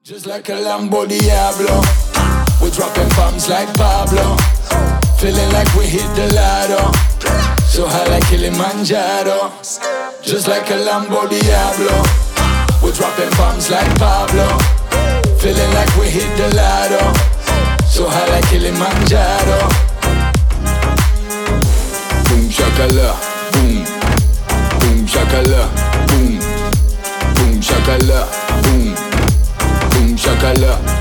Just like a Lambo Diablo, we're dropping bombs like Pablo. Feeling like we hit the lotto, so high like Kilimanjaro. Just like a Lambo Diablo, we're dropping bombs like Pablo. Feeling like we hit the lotto, so high like Kilimanjaro. Boom shakala, boom. Boom shakala, boom. Boom shakala, boom. Boom shakala.